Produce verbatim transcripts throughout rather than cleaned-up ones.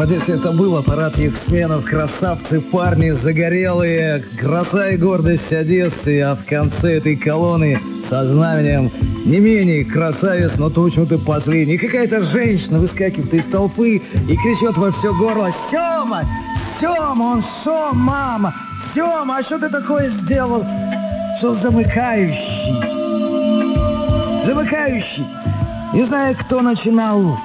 Одессе это был аппарат яхтсменов, красавцы, парни, загорелые, краса и гордость Одессы, а в конце этой колонны со знаменем не менее красавец, но точно-то последний. Какая-то женщина выскакивает из толпы и кричит во все горло: «Сёма! Сёма! Он шо, мама? Сёма, а что ты такое сделал? Что замыкающий? Замыкающий! Не знаю, кто начинал».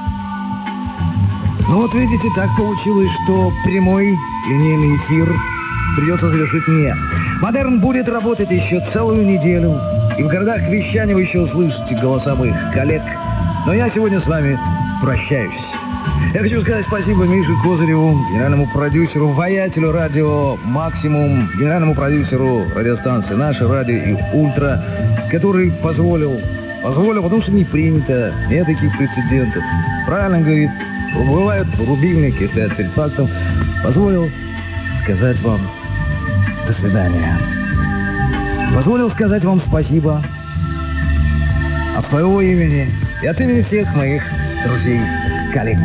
Ну вот видите, так получилось, что прямой линейный эфир придется завершить мне. Модерн будет работать еще целую неделю, и в городах вещания вы еще услышите голоса моих коллег. Но я сегодня с вами прощаюсь. Я хочу сказать спасибо Мише Козыреву, генеральному продюсеру, воятелю радио «Максимум», генеральному продюсеру радиостанции «Наше радио» и «Ультра», который позволил, позволил, потому что не принято, нет таких прецедентов. Правильно говорит, бывают рубильники, стоят перед фактом. Позволил сказать вам до свидания. Позволил сказать вам спасибо от своего имени и от имени всех моих друзей, коллег.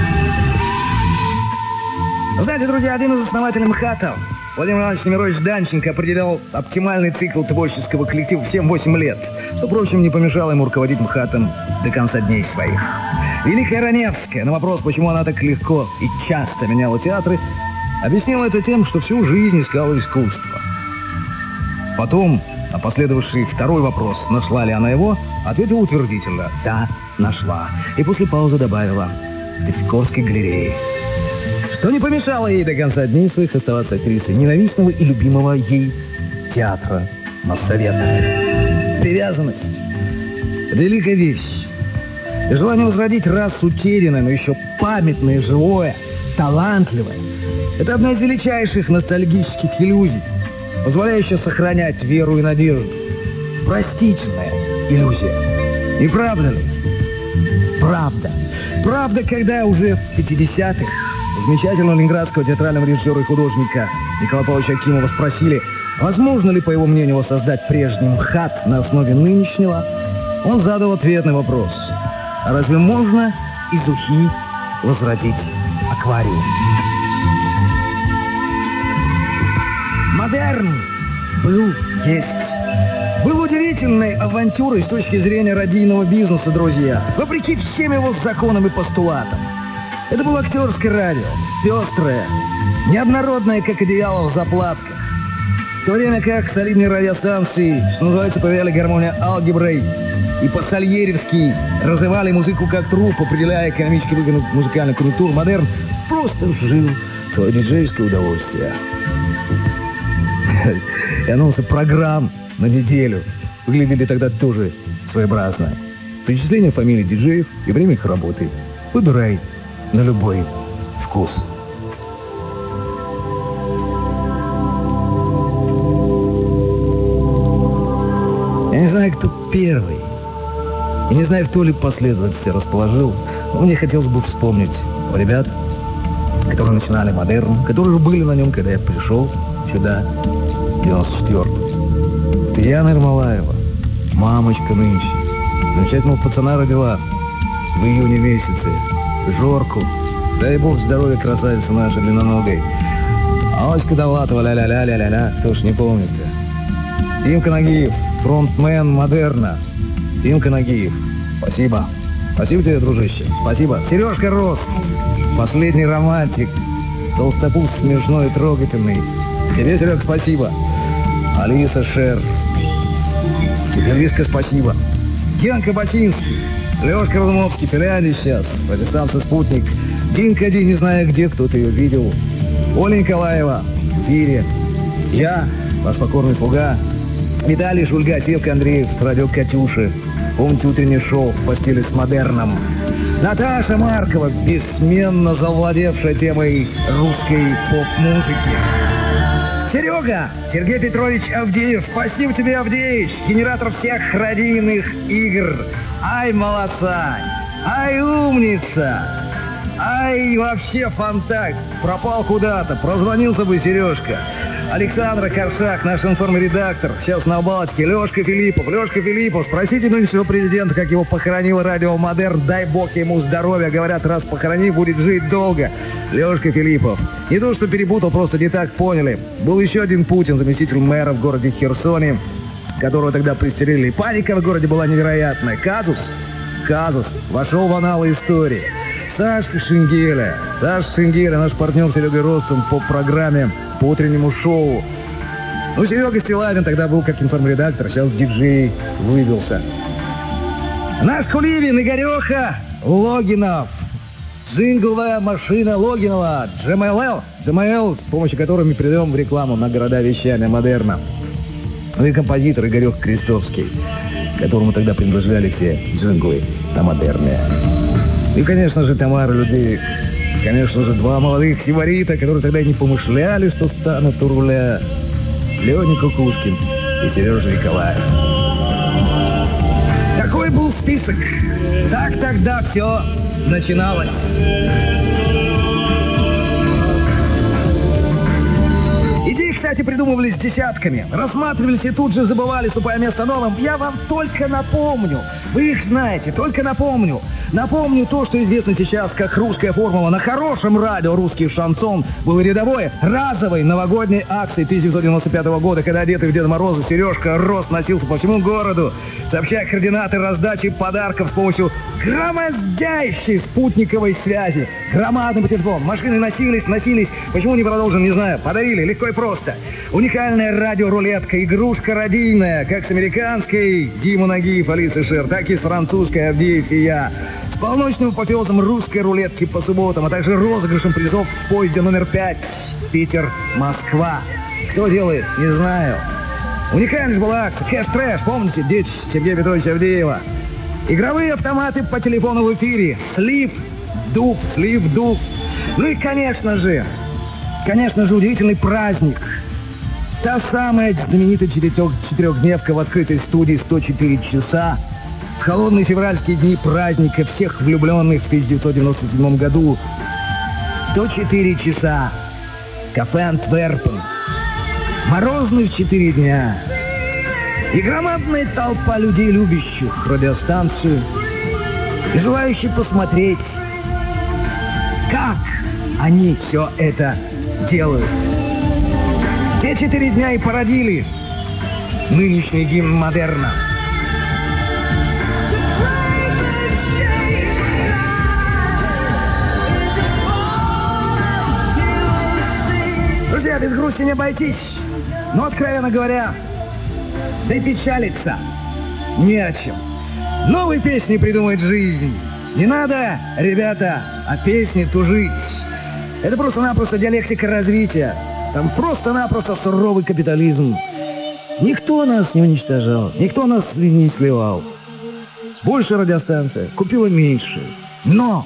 Знаете, друзья, один из основателей МХАТа, Владимир Иванович Немирович Данченко, определял оптимальный цикл творческого коллектива в семь-восемь лет, что, впрочем, не помешало ему руководить МХАТом до конца дней своих. Великая Раневская на вопрос, почему она так легко и часто меняла театры, объяснила это тем, что всю жизнь искала искусство. Потом, на последовавший второй вопрос, нашла ли она его, ответила утвердительно: «Да, нашла». И после паузы добавила: «В Третьяковской галерее». Что не помешало ей до конца дней своих оставаться актрисой ненавистного и любимого ей театра Моссовета. Привязанность – это великая вещь. И желание возродить раз утерянное, но еще памятное, живое, талантливое – это одна из величайших ностальгических иллюзий, позволяющая сохранять веру и надежду. Простительная иллюзия. Не правда ли? Правда. Правда, когда уже в пятидесятых замечательного ленинградского театрального режиссера и художника Николая Павловича Акимова спросили, возможно ли, по его мнению, воссоздать прежний МХАТ на основе нынешнего, он задал ответный вопрос: а разве можно из ухи возродить аквариум? Модерн был, есть. Был удивительной авантюрой с точки зрения радийного бизнеса, друзья, вопреки всем его законам и постулатам. Это было актерское радио, пестрое, неоднородное, как одеяло в заплатках. В то время как солидные радиостанции, что называется, проверяли гармонию алгеброй и по-сальеревски развивали музыку как труп, определяя экономически выгодную музыкальную конъюнктуру, Модерн просто жил свое диджейское удовольствие. И анонсы программ на неделю выглядели тогда тоже своеобразно. Перечисление фамилий диджеев и время их работы. Выбирай на любой вкус. Я не знаю, кто первый, и не знаю, кто ли последовательности расположил, но мне хотелось бы вспомнить ребят, которые начинали Модерн, которые были на нем, когда я пришел сюда в девяносто четвёртом. Это Яна Ермолаева, мамочка нынче, замечательного пацана родила в июне месяце, Жорку, дай бог здоровья красавица наша длинноногой. Аллочка Довлатова, ля-ля-ля-ля-ля-ля, кто ж не помнит-то. Тимка Нагиев, фронтмен Модерна. Тимка Нагиев, спасибо. Спасибо тебе, дружище, спасибо. Сережка Рост, последний романтик, толстопуз смешной и трогательный. Тебе, Серег, спасибо. Алиса Шер, тебе, Лишка, спасибо. Генка Ботинский, Лёшка Разумовский, Финляндия сейчас, радиостанция «Спутник». Динка Ди, не знаю где, кто-то ее видел. Оля Николаева в эфире. Я, ваш покорный слуга. Виталий Шульга, Севка Андреев, радио «Катюши». Помните утреннее шоу «В постели с Модерном». Наташа Маркова, бессменно завладевшая темой русской поп-музыки. Серега, Сергей Петрович Авдеев, спасибо тебе, Авдеевич, генератор всех радийных игр. Ай, молодца, ай, умница, ай, вообще фантак, пропал куда-то, прозвонился бы Сережка. Александра Коршак, наш информредактор, сейчас на Балтике. Лешка Филиппов, Лешка Филиппов, спросите нынешнего президента, как его похоронил радио Модерн, дай бог ему здоровья. Говорят, раз похоронив, будет жить долго. Лешка Филиппов. Не то, что перепутал, просто не так поняли. Был еще один Путин, заместитель мэра в городе Херсоне, которого тогда пристрелили. И паника в городе была невероятная. Казус, казус, вошел в аналы истории. Сашка Шенгеля, Саша Шенгеля, наш партнер Серега Ростом по программе, по утреннему шоу. Ну, Серега Стилавин тогда был как информредактор, сейчас диджей выбился. Наш Кулибин, Игореха Логинов. Джингловая машина Логинова, джи эм эл, джи эм эл, с помощью которой мы перейдем в рекламу на города вещания Модерна. Ну и композитор Игорек Крестовский, которому тогда принадлежали все джинглы на Модерне. И, конечно же, Тамара Людвиг. Конечно же, два молодых сибарита, которые тогда и не помышляли, что станут у руля. Леня Кукушкин и Сережа Николаев. Такой был список. Так тогда все начиналось. Идеи, кстати, придумывались десятками, рассматривались и тут же забывались, упая место новым. Я вам только напомню, вы их знаете, только напомню. Напомню то, что известно сейчас как русская формула. На хорошем радио «Русский шансон» было рядовое разовой новогодней акцией тысяча девятьсот девяносто пятого года, когда одетый в Деда Мороза Сережка Рост носился по всему городу, сообщая координаты раздачи подарков с помощью громоздящей спутниковой связи. Громадный по телефону. Машины носились, носились. Почему не продолжим, не знаю. Подарили, легко и просто. Уникальная радиорулетка, игрушка радийная, как с американской Дима Нагиев, Алиса Шер, так и с французской Авдеев и я. С полночным апофеозом русской рулетки по субботам, а также розыгрышем призов в поезде номер пять Питер-Москва. Кто делает, не знаю. Уникальная же была акция. Кэш-трэш, помните, детище Сергея Петровича Авдеева. Игровые автоматы по телефону в эфире. Слив, дув, слив, дув. Ну и, конечно же, конечно же, удивительный праздник. Та самая знаменитая четырехдневка в открытой студии сто четыре часа. В холодные февральские дни праздника всех влюбленных в тысяча девятьсот девяносто седьмом году. сто четыре часа. Кафе Антверпен. Морозных четыре дня. И громадная толпа людей, любящих радиостанцию, и желающих посмотреть, как они все это делают. Те четыре дня и породили нынешний гимн Модерна. Друзья, без грусти не обойтись. Но, откровенно говоря, да и печалиться не о чем. Новые песни придумает жизнь. Не надо, ребята, о песне тужить. Это просто-напросто диалектика развития. Там просто-напросто суровый капитализм. Никто нас не уничтожал, никто нас не сливал. Больше радиостанция купила меньше. Но,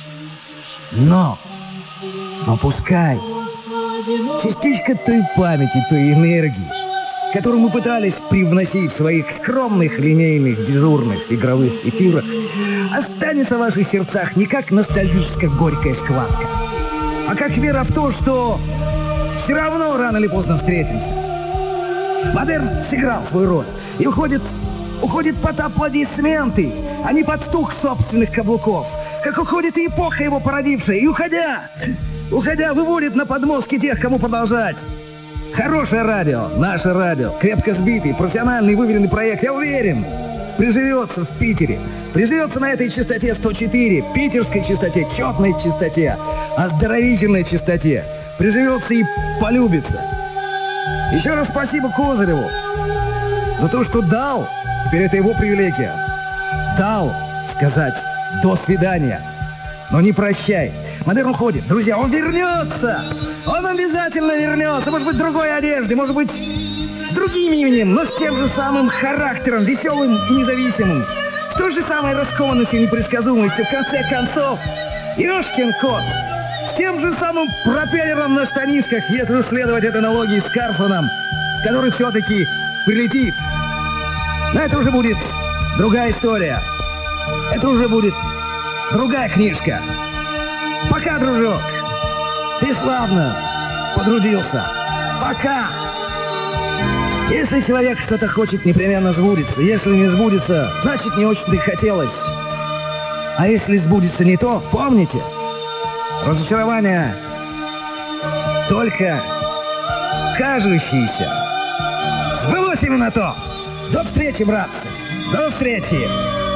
но, но пускай частичка той памяти, той энергии, которую мы пытались привносить в своих скромных, линейных, дежурных игровых эфирах, останется в ваших сердцах не как ностальгическая горькая складка, а как вера в то, что все равно рано или поздно встретимся. Модерн сыграл свою роль и уходит, уходит под аплодисменты, а не под стук собственных каблуков, как уходит и эпоха его породившая, и уходя, уходя, выводит на подмостки тех, кому продолжать. Хорошее радио, наше радио, крепко сбитый, профессиональный, выверенный проект, я уверен, приживется в Питере, приживется на этой частоте сто четыре, питерской частоте, четной частоте, оздоровительной частоте, приживется и полюбится. Еще раз спасибо Козыреву за то, что дал, теперь это его привилегия, дал сказать «до свидания», но не прощай. Модерн уходит. Друзья, он вернется! Он обязательно вернется! Может быть, в другой одежде, может быть, с другим именем, но с тем же самым характером, веселым и независимым. С той же самой раскованностью и непредсказуемостью. В конце концов, ёшкин кот. С тем же самым пропеллером на штанишках, если следовать этой аналогии с Карлсоном, который все-таки прилетит. Но это уже будет другая история. Это уже будет другая книжка. Пока, дружок. Ты славно потрудился. Пока! Если человек что-то хочет, непременно сбудется. Если не сбудется, значит, не очень-то и хотелось. А если сбудется не то, помните, разочарование только кажущееся. Сбылось именно то. До встречи, братцы. До встречи.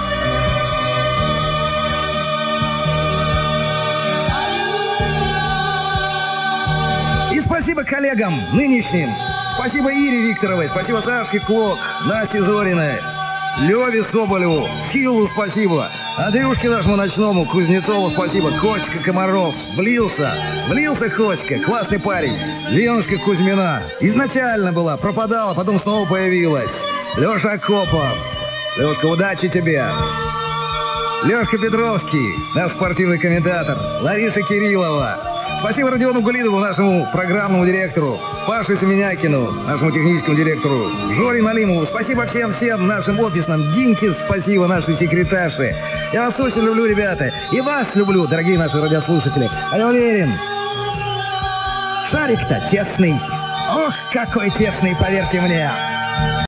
И спасибо коллегам нынешним. Спасибо Ире Викторовой, спасибо Сашке Клок, Насте Зориной, Леве Соболеву, Филу спасибо, Андрюшке нашему ночному, Кузнецову спасибо, Костька Комаров, сблился, сблился Костька, классный парень, Ленушка Кузьмина, изначально была, пропадала, потом снова появилась, Леша Акопов, Лешка, удачи тебе, Лешка Петровский, наш спортивный комментатор, Лариса Кириллова. Спасибо Родиону Гулидову, нашему программному директору, Паше Семенякину, нашему техническому директору, Жоре Налимову. Спасибо всем-всем нашим офисным. Динке спасибо, нашей секретарше. Я вас очень люблю, ребята. И вас люблю, дорогие наши радиослушатели. А я уверен, шарик-то тесный. Ох, какой тесный, поверьте мне.